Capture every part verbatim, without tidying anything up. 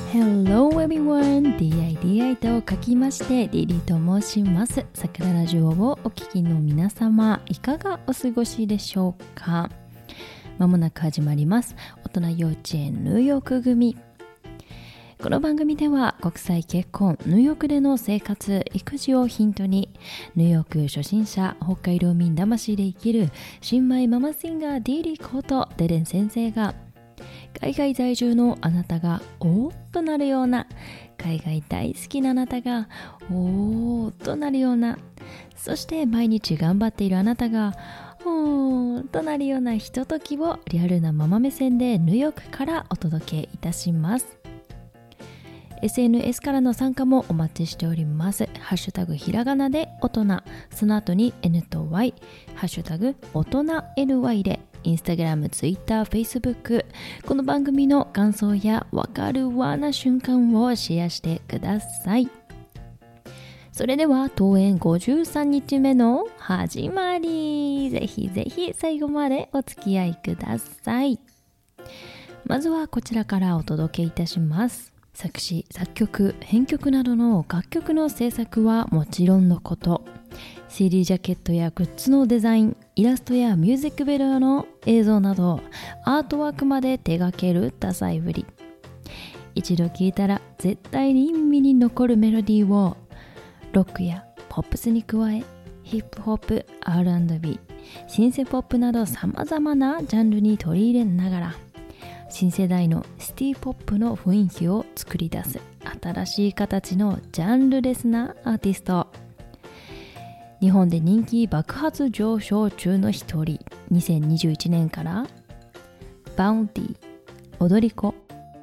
Hello everyone! ディーアイディーアイ と書きましてリリと申します。桜ラジオをお聞きの皆様、いかがお過ごしでしょうか。まもなく始まります大人幼稚園ニューヨーク組。この番組では国際結婚、ニューヨークでの生活、育児をヒントにニューヨーク初心者、北海道民魂で生きる新米ママシンガーディーリことデレン先生が、海外在住のあなたがおーっとなるような、海外大好きなあなたがおーっとなるような、そして毎日頑張っているあなたがおーっとなるようなひとときをリアルなママ目線でニューヨークからお届けいたします。エスエヌエス からの参加もお待ちしております。ハッシュタグひらがなで大人、その後に N と Y、ハッシュタグ大人 エヌワイ でインスタグラム、ツイッター、フェイスブック、この番組の感想やわかるわな瞬間をシェアしてください。それでは登園ごじゅうさんにちめの始まり。ぜひぜひ最後までお付き合いください。まずはこちらからお届けいたします。作詞、作曲、編曲などの楽曲の制作はもちろんのこと、シーディー ジャケットやグッズのデザイン、イラストやミュージックビデオの映像などアートワークまで手掛ける多彩ぶり。一度聴いたら絶対に耳に残るメロディーをロックやポップスに加え、ヒップホップ、アールアンドビー、シンセポップなど様々なジャンルに取り入れながら、新世代のシティポップの雰囲気を作り出す新しい形のジャンルレスなアーティスト。日本で人気爆発上昇中の一人、にせんにじゅういちねんからバウンティ、踊り子。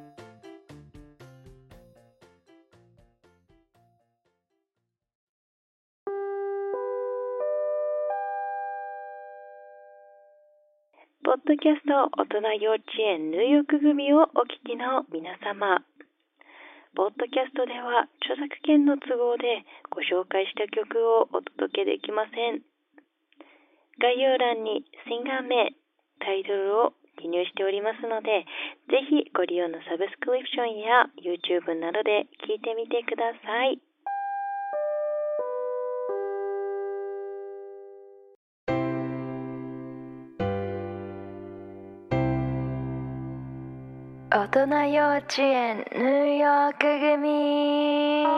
ポッドキャスト大人幼稚園ニューヨーク組をお聞きの皆様、ポッドキャストでは著作権の都合でご紹介した曲をお届けできません。概要欄にシンガー名、タイトルを記入しておりますので、ぜひご利用のサブスクリプションや YouTube などで聞いてみてください。 大人幼稚園ニューヨーク組。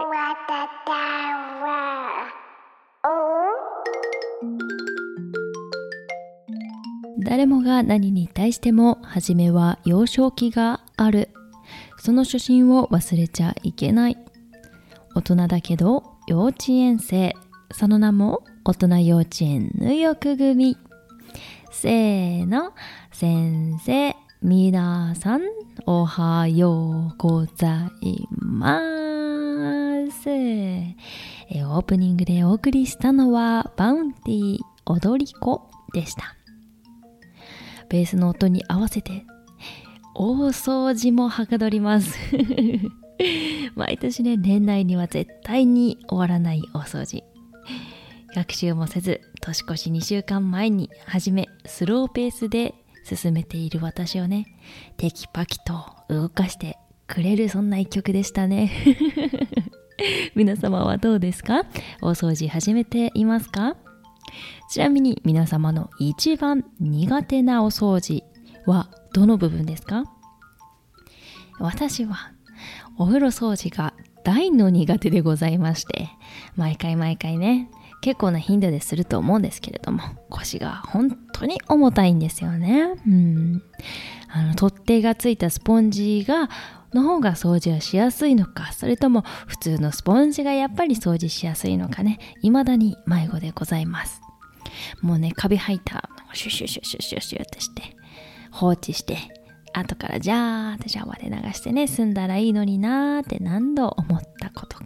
誰もが何に対しても初めは幼少期がある。その初心を忘れちゃいけない。大人だけど幼稚園生、その名も大人幼稚園ニューヨーク組。せーの、先生、皆さんおはようございます。えオープニングでお送りしたのはバウンティ踊り子でした。ベースの音に合わせて大掃除もはかどります毎年ね、年内には絶対に終わらない大掃除。学習もせず年越しにしゅうかんまえに始め、スローペースで進めている私をね、テキパキと動かしてくれる、そんな一曲でしたね皆様はどうですか？大掃除始めていますか？ちなみに皆様の一番苦手なお掃除はどの部分ですか？私はお風呂掃除が大の苦手でございまして、毎回毎回ね、結構な頻度ですると思うんですけれども、腰が本当に重たいんですよね。うん。あの取っ手がついたスポンジがの方が掃除はしやすいのか、それとも普通のスポンジがやっぱり掃除しやすいのかね、未だに迷子でございます。もうね、カビ吐いたシュシュシュシュシュシュってして放置して、後からジャーってシャワーで流してね、済んだらいいのになーって何度思ったことか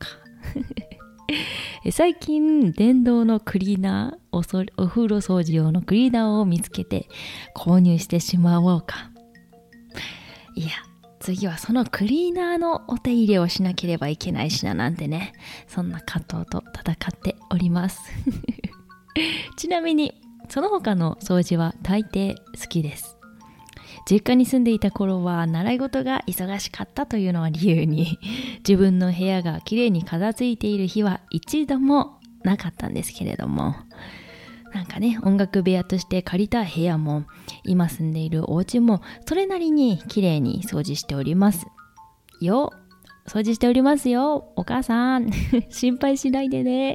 最近電動のクリーナー、 お, そお風呂掃除用のクリーナーを見つけて購入してしまおうか。いや、次はそのクリーナーのお手入れをしなければいけないしな、なんてね、そんな葛藤と戦っておりますちなみにその他の掃除は大抵好きです。 実家に住んでいた頃は習い事が忙しかったというのを理由に自分の部屋がきれいに片付いている日は一度もなかったんですけれども、なんかね、音楽部屋として借りた部屋も今住んでいるお家もそれなりにきれいに掃除しておりますよ。掃除しておりますよ、お母さん心配しないでね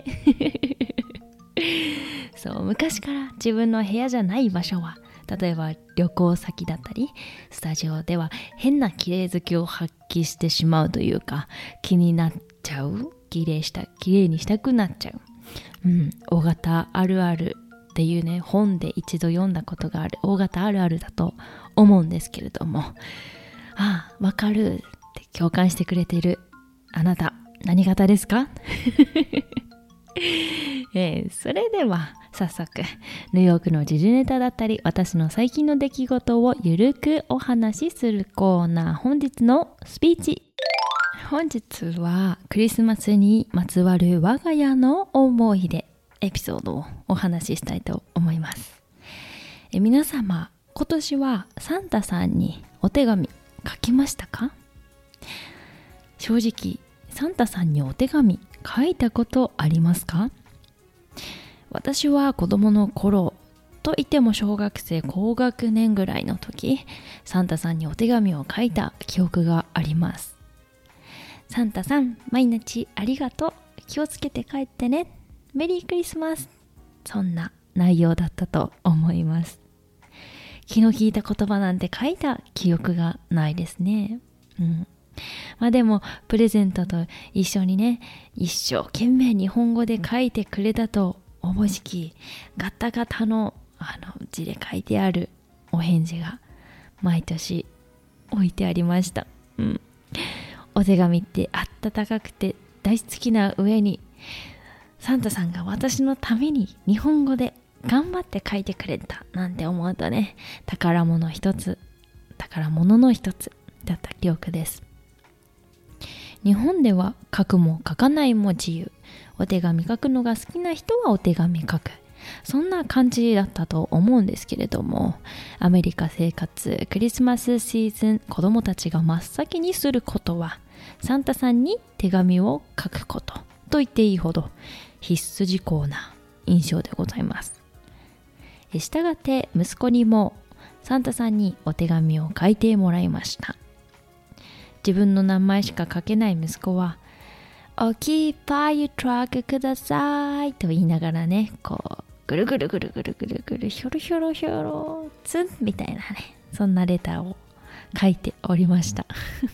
そう、昔から自分の部屋じゃない場所は、例えば旅行先だったりスタジオでは変な綺麗好きを発揮してしまうというか、気になっちゃう、綺麗した綺麗にしたくなっちゃう、うん、大型あるあるっていうね、本で一度読んだことがある大型あるあるだと思うんですけれども、ああ、わかるって共感してくれているあなた、何型ですかえー、それでは早速ニューヨークの時事ネタだったり私の最近の出来事をゆるくお話しするコーナー、本日のスピーチ。本日はクリスマスにまつわる我が家の思い出エピソードをお話ししたいと思います。え皆様、今年はサンタさんにお手紙書きましたか？正直サンタさんにお手紙書いたことありますか？私は子供の頃といっても小学生高学年ぐらいの時、サンタさんにお手紙を書いた記憶があります。サンタさん、毎日ありがとう、気をつけて帰ってね、メリークリスマス、そんな内容だったと思います。気の利いた言葉なんて書いた記憶がないですね。うんまあでもプレゼントと一緒にね、一生懸命日本語で書いてくれたと思いき、ガタガタのあの字で書いてあるお返事が毎年置いてありました。うん、お手紙って温かくて大好きな上に、サンタさんが私のために日本語で頑張って書いてくれたなんて思うとね、宝物一つ、宝物の一つだった記憶です。日本では書くも書かないも自由。お手紙書くのが好きな人はお手紙書く。そんな感じだったと思うんですけれども、アメリカ生活、クリスマスシーズン、子供たちが真っ先にすることは、サンタさんに手紙を書くことと言っていいほど必須事項な印象でございます。したがって息子にもサンタさんにお手紙を書いてもらいました。自分の名前しか書けない息子は、大きいパイトラックくださいと言いながらね、こうぐるぐるぐるぐるぐるぐるひょろひょろひょろツンみたいなね、そんなレターを書いておりました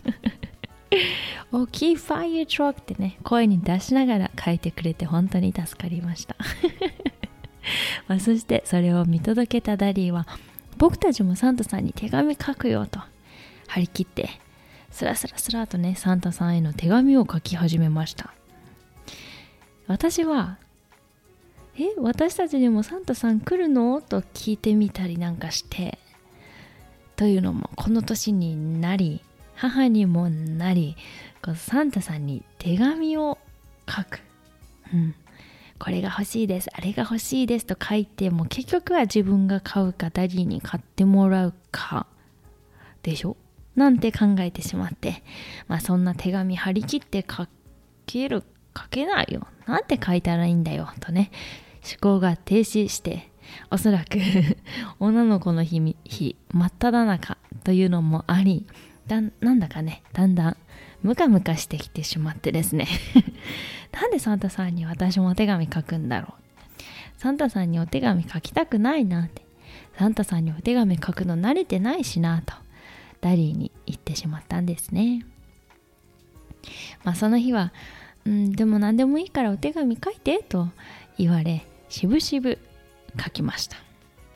大きいファイヤートラックってね、声に出しながら書いてくれて本当に助かりましたまあそしてそれを見届けたダディは、僕たちもサンタさんに手紙書くよと張り切ってスラスラスラとね、サンタさんへの手紙を書き始めました。私はえ私たちにもサンタさん来るのと聞いてみたりなんかして、というのもこの年になり母にもなり、こうサンタさんに手紙を書く、うん、これが欲しいです、あれが欲しいですと書いても結局は自分が買うかダディに買ってもらうかでしょなんて考えてしまって、まあそんな手紙張り切って書ける書けないよ、なんて書いたらいいんだよとね、思考が停止して、おそらく女の子の日日真っ只中というのもあり、だなんだかね、だんだんムカムカしてきてしまってですねなんでサンタさんに私もお手紙書くんだろう、サンタさんにお手紙書きたくないなって、サンタさんにお手紙書くの慣れてないしなとダディに言ってしまったんですね。まあその日は、うん、でも何でもいいからお手紙書いてと言われ、しぶしぶ書きました。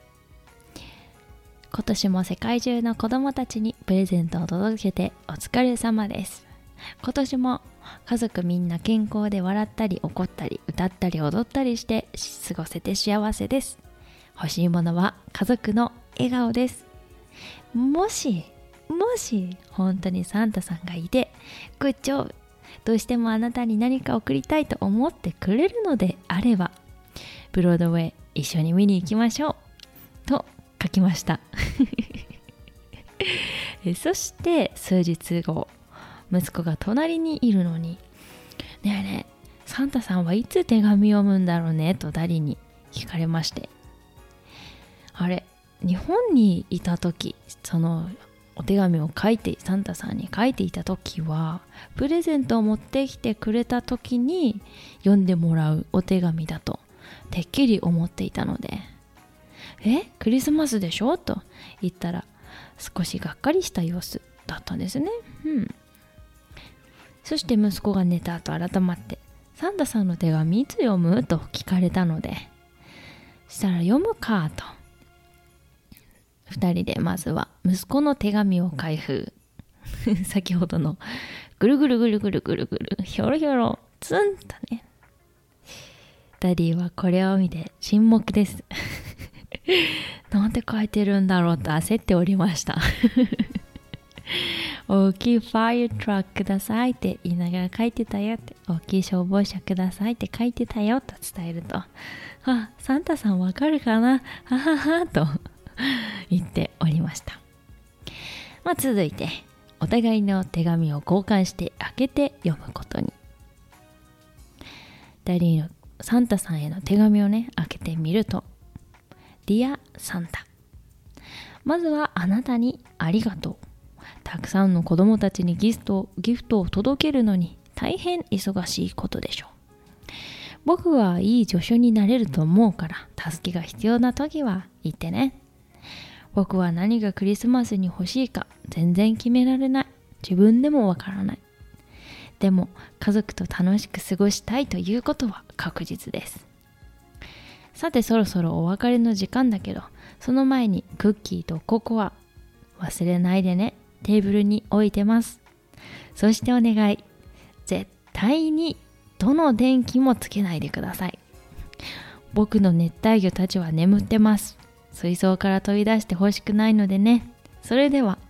今年も世界中の子供たちにプレゼントを届けてお疲れ様です。今年も家族みんな健康で笑ったり怒ったり歌ったり踊ったりして過ごせて幸せです。欲しいものは家族の笑顔です。もしもし本当にサンタさんがいて、グッジョブ、どうしてもあなたに何か送りたいと思ってくれるのであれば、ブロードウェイ一緒に見に行きましょうと書きましたえそして数日後、息子が隣にいるのに、ねえねえ、サンタさんはいつ手紙を読むんだろうねとダディに聞かれまして、あれ、日本にいた時、そのお手紙を書いてサンタさんに書いていた時はプレゼントを持ってきてくれた時に読んでもらうお手紙だとてっきり思っていたので、え、クリスマスでしょと言ったら少しがっかりした様子だったんですね。うん。そして息子が寝た後改まってサンタさんの手紙いつ読むと聞かれたので、したら読むかと二人でまずは息子の手紙を開封先ほどのぐるぐるぐるぐるぐるぐるひょろひょろツンとね。ダディはこれを見て沈黙ですなんて書いてるんだろうと焦っておりました大きいファイヤートラックくださいって言いながら書いてたよって、大きい消防車くださいって書いてたよと伝えると、あ、サンタさんわかるかな、はははと言っておりました。まあ、続いてお互いの手紙を交換して開けて読むことに。ダディのサンタさんへの手紙をね開けてみると、 Dear サンタ、まずはあなたにありがとう。たくさんの子供たちにギフト、ギフトを届けるのに大変忙しいことでしょう。僕はいい助手になれると思うから、助けが必要な時は言ってね。僕は何がクリスマスに欲しいか全然決められない。自分でもわからない。でも家族と楽しく過ごしたいということは確実です。さてそろそろお別れの時間だけど、その前にクッキーとココア忘れないでね。テーブルに置いてます。そしてお願い、絶対にどの電気もつけないでください。僕の熱帯魚たちは眠ってます。水槽から飛び出してほしくないのでね。それでは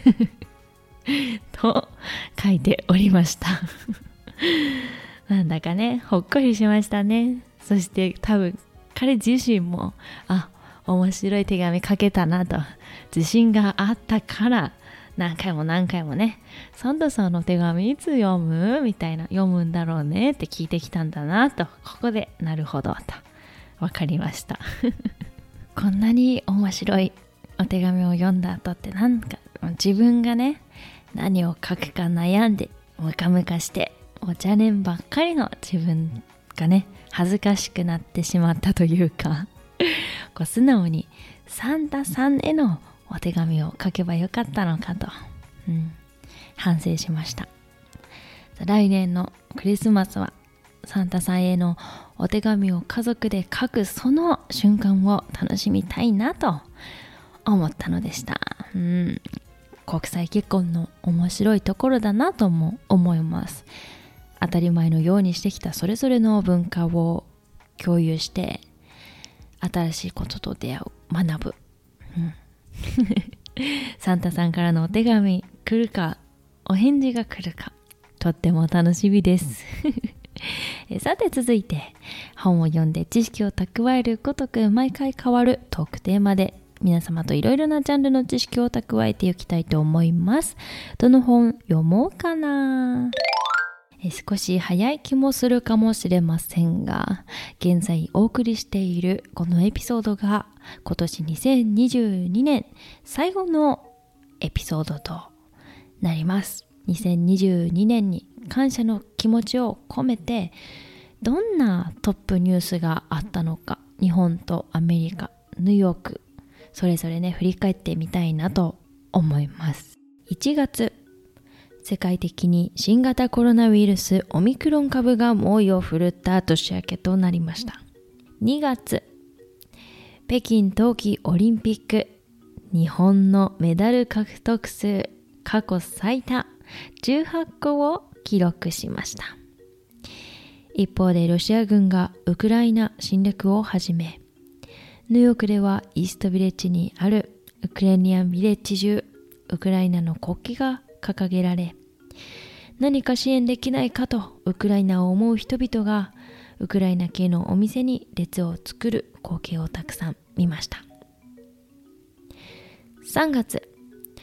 と書いておりましたなんだかね、ほっこりしましたね。そして多分彼自身も、あ、面白い手紙書けたなと自信があったから、何回も何回もね、サンタさんの手紙いつ読むみたいな、読むんだろうねって聞いてきたんだなと、ここでなるほどと分かりましたこんなに面白いお手紙を読んだ後って、なんか自分がね何を書くか悩んでムカムカしてお茶念ばっかりの自分がね恥ずかしくなってしまったというかこう素直にサンタさんへのお手紙を書けばよかったのかと、うん、反省しました。来年のクリスマスはサンタさんへのお手紙を家族で書くその瞬間を楽しみたいなと思ったのでした。うん、国際結婚の面白いところだなとも思います。当たり前のようにしてきたそれぞれの文化を共有して新しいことと出会う、学ぶ、うんサンタさんからのお手紙来るか、お返事が来るか、とっても楽しみですさて続いて、本を読んで知識を蓄えるごとく毎回変わるトークテーマで皆様といろいろなジャンルの知識を蓄えていきたいと思います。どの本読もうかな。少し早い気もするかもしれませんが、現在お送りしているこのエピソードが今年にせんにじゅうにねん最後のエピソードとなります。にせんにじゅうにねんに感謝の気持ちを込めて、どんなトップニュースがあったのか、日本とアメリカ、ニューヨーク、それぞれね振り返ってみたいなと思います。いちがつ、世界的に新型コロナウイルスオミクロン株が猛威を振るった年明けとなりました。にがつ、北京冬季オリンピック、日本のメダル獲得数過去最多じゅうはっこを記録しました。一方でロシア軍がウクライナ侵略を始め、ニューヨークではイーストビレッジにあるウクライナビレッジ中、ウクライナの国旗が掲げられ、何か支援できないかとウクライナを思う人々がウクライナ系のお店に列を作る光景をたくさん見ました。さんがつ、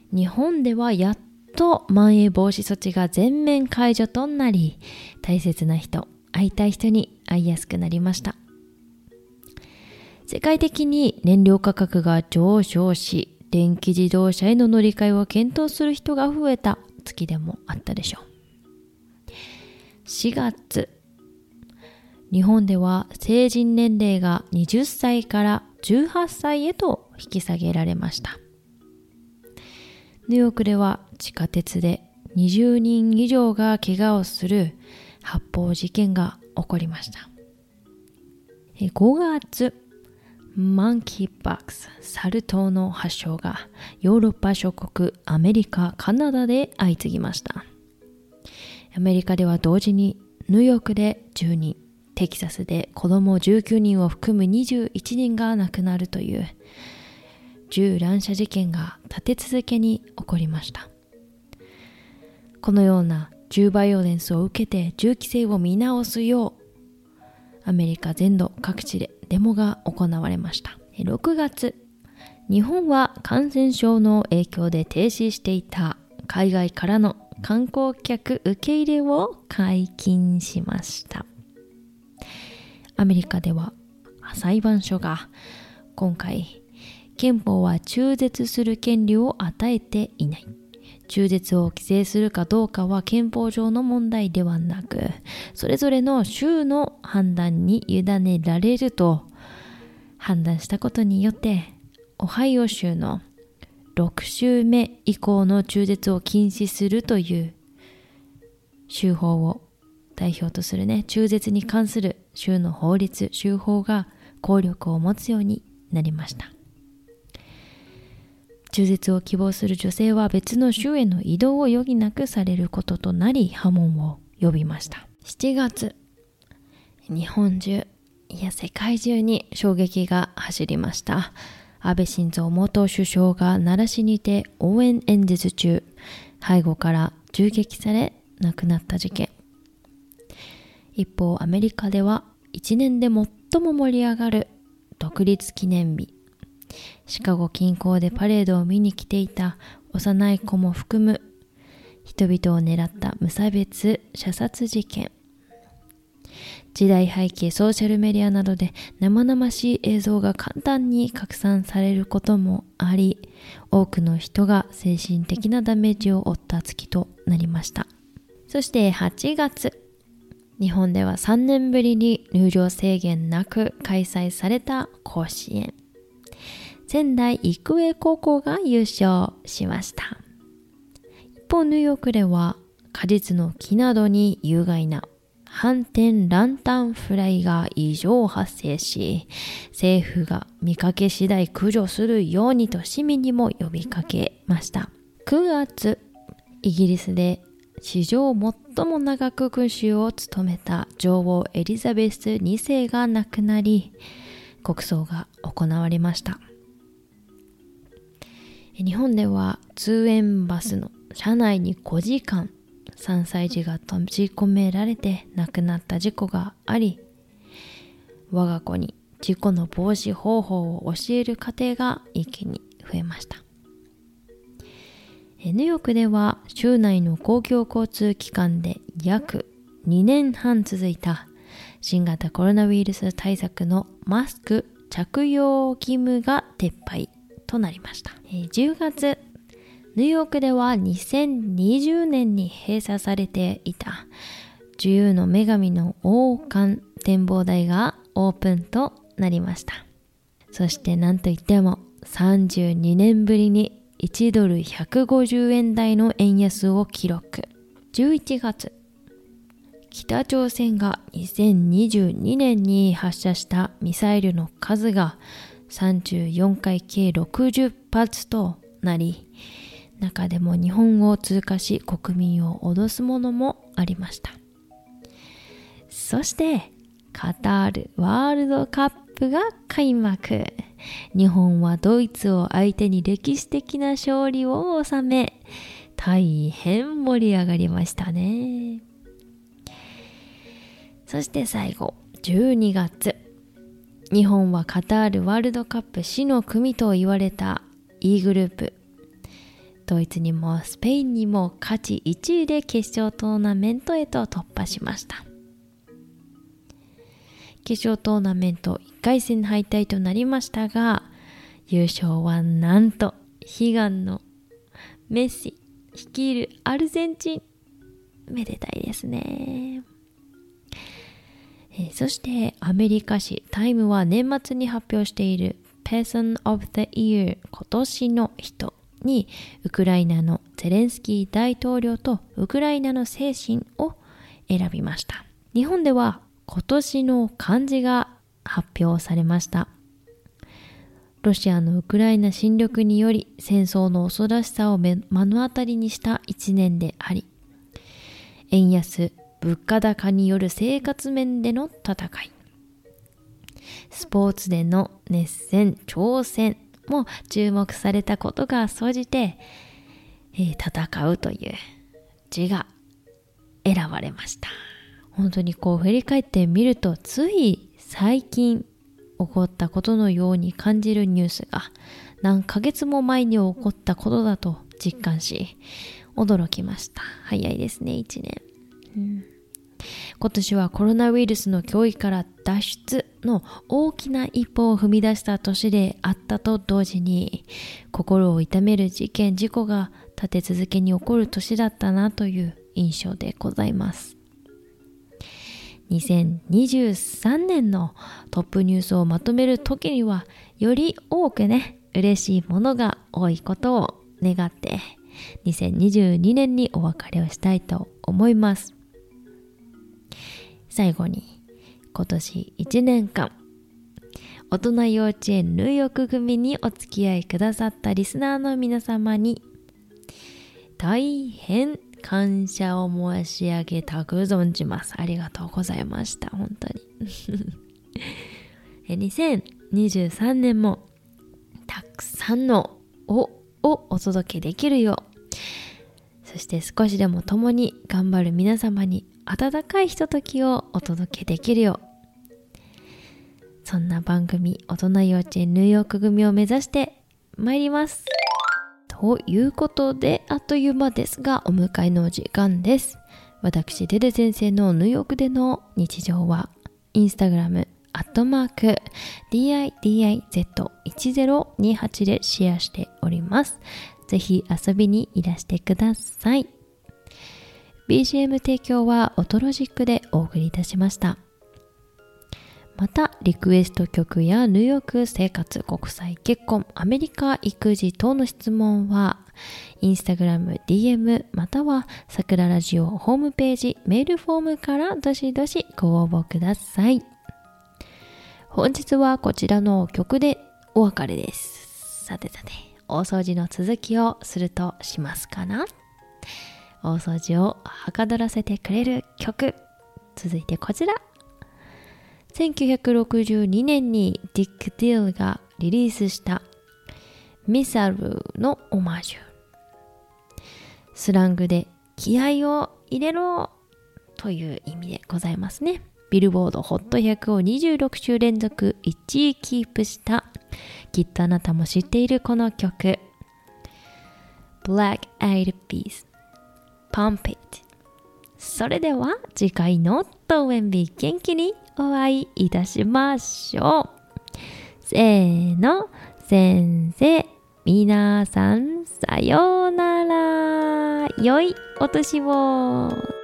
日本ではやっとまん延防止措置が全面解除となり、大切な人、会いたい人に会いやすくなりました。世界的に燃料価格が上昇し、電気自動車への乗り換えを検討する人が増えた月でもあったでしょう。しがつ、日本では成人年齢がはたちからじゅうはっさいへと引き下げられました。ニューヨークでは地下鉄でにじゅうにん以上が怪我をする発砲事件が起こりました。ごがつ、マンキーポックス、サル痘の発症がヨーロッパ諸国、アメリカ、カナダで相次ぎました。アメリカでは同時にニューヨークでじゅうにん、テキサスで子供じゅうきゅうにんを含むにじゅういちにんが亡くなるという銃乱射事件が立て続けに起こりました。このような銃バイオレンスを受けて銃規制を見直すようアメリカ全土各地でデモが行われました。ろくがつ、日本は感染症の影響で停止していた海外からの観光客受け入れを解禁しました。アメリカでは裁判所が今回憲法は中絶する権利を与えていない。中絶を規制するかどうかは憲法上の問題ではなく、それぞれの州の判断に委ねられると判断したことによって、オハイオ州のろく州目以降の中絶を禁止するという州法を代表とするね、中絶に関する州の法律、州法が効力を持つようになりました。中絶を希望する女性は別の州への移動を余儀なくされることとなり、波紋を呼びました。しちがつ、日本中、いや世界中に衝撃が走りました。安倍晋三元首相が奈良市にて応援演説中、背後から銃撃され亡くなった事件。一方、アメリカではいちねんで最も盛り上がる独立記念日。シカゴ近郊でパレードを見に来ていた幼い子も含む人々を狙った無差別射殺事件。時代背景、ソーシャルメディアなどで生々しい映像が簡単に拡散されることもあり、多くの人が精神的なダメージを負った月となりました。そしてはちがつ、日本ではさんねんぶりに入場制限なく開催された甲子園。仙台育英高校が優勝しました。一方、ニューヨークでは果実の木などに有害な反転ランタンフライが異常発生し、政府が見かけ次第駆除するようにと市民にも呼びかけました。くがつ、イギリスで史上最も長く君主を務めた女王エリザベスにせいが亡くなり、国葬が行われました。日本では通園バスの車内にごじかんさんさい児が閉じ込められて亡くなった事故があり、我が子に事故の防止方法を教える家庭が一気に増えました。ニューヨークでは州内の公共交通機関で約にねんはん続いた新型コロナウイルス対策のマスク着用義務が撤廃となりました。じゅうがつ、ニューヨークではにせんにじゅうねんに閉鎖されていた自由の女神の王冠展望台がオープンとなりました。そしてなんといってもさんじゅうにねんぶりにいちドルひゃくごじゅうえん台の円安を記録。じゅういちがつ、北朝鮮がにせんにじゅうにねんに発射したミサイルの数がさんじゅうよんかい計ろくじゅっぱつとなり、中でも日本を通過し国民を脅すものもありました。そしてカタールワールドカップが開幕。日本はドイツを相手に歴史的な勝利を収め、大変盛り上がりましたね。そして最後、じゅうにがつ、日本はカタールワールドカップ死の組と言われた E グループドイツにもスペインにも勝ちいちいで決勝トーナメントへと突破しました。決勝トーナメントいっかい戦敗退となりましたが、優勝はなんと悲願のメッシ率いるアルゼンチン。めでたいですね。えー、そしてアメリカ紙タイムは年末に発表している Person of the Year 今年の人にウクライナのゼレンスキー大統領とウクライナの精神を選びました。日本では今年の漢字が発表されました。ロシアのウクライナ侵略により戦争の恐ろしさを目の当たりにした一年であり、円安、物価高による生活面での戦い、スポーツでの熱戦、挑戦も注目されたことが総じて、えー、戦うという字が選ばれました。本当にこう振り返ってみると、つい最近起こったことのように感じるニュースが何ヶ月も前に起こったことだと実感し、驚きました。早いですね、いちねん、うん、今年はコロナウイルスの脅威から脱出の大きな一歩を踏み出した年であったと同時に、心を痛める事件事故が立て続けに起こる年だったなという印象でございます。にせんにじゅうさんねんのトップニュースをまとめるときには、より多くね、嬉しいものが多いことを願って、にせんにじゅうにねんにお別れをしたいと思います。最後に、今年いちねんかん、大人幼稚園入浴組にお付き合いくださったリスナーの皆様に、大変感謝を申し上げたく存じます。ありがとうございました。本当に。にせんにじゅうさんねんもたくさんのおをお届けできるよう、そして少しでも共に頑張る皆様に温かいひとときをお届けできるよう、そんな番組大人幼稚園入浴組を目指して参ります。ということで、あっという間ですがお迎えの時間です。私デデ先生の入浴での日常はインスタグラムアットマーク ディーアイディーアイゼットいちゼロにはち でシェアしております。ぜひ遊びにいらしてください。 ビージーエム 提供はオトロジックでお送りいたしました。またリクエスト曲やニューヨーク生活、国際結婚、アメリカ育児等の質問はインスタグラム ディーエム またはさくらラジオホームページメールフォームからどしどしご応募ください。本日はこちらの曲でお別れです。さてさて、大掃除の続きをするとしますかな。大掃除をはかどらせてくれる曲、続いてこちら。せんきゅうひゃくろくじゅうにねんにディック・ディールがリリースしたミサルのオマージュ。スラングで気合を入れろという意味でございますね。ビルボード ホットひゃくをにじゅうろくしゅう連続いちいキープした、きっとあなたも知っているこの曲、 Black Eyed Peas Pump It。 それでは次回のトウェンビー元気にお会いいたしましょう。せーの、先生、皆さんさようなら。良いお年を。